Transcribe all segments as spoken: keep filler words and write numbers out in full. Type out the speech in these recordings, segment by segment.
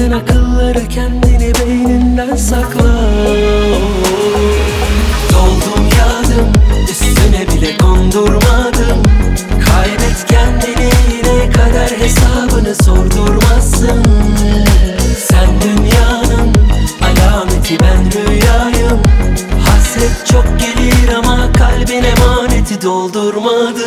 Cahilden akılları kendini beyninden sakla. Doldum yadım, üstüne bile kondurmadım. Kaybet kendini, yine kader hesabını sordurmazsın. Sen dünyanın alameti, ben rüyayım. Hasret çok gelir ama kalbin emaneti doldurmadı.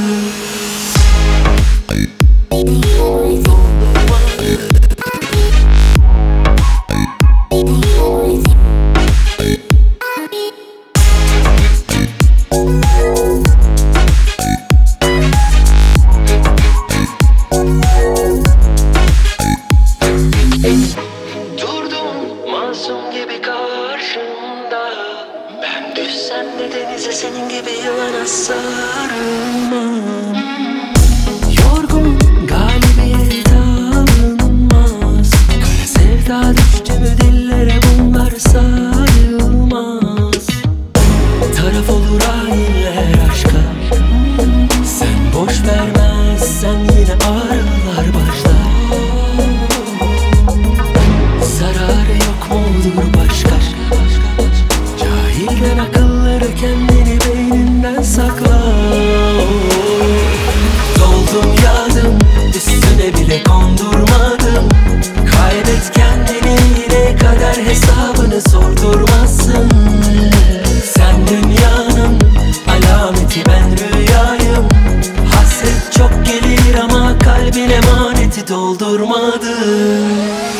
Durdum masum gibi karşımda. Ben düşsem de denize senin gibi yılana sarılmam. Yorgun galibiyet alınmaz. Kara sevda düştü mü dillere bunlar sayılmaz. Taraf olur hainler aşka. Sen boş vermezsen yine ağrılar başlar. Zararı yok mu olur başka? Cahilden akılları kendini beyninden sakla. Doldum yadım, üstüne bile kondurmadım. Kaybet kendini, yine kader hesabını sordurmazsın. Sen dünyanın alameti, ben rüyayım. Hasret çok gelir ama kalbin emaneti doldurmadı.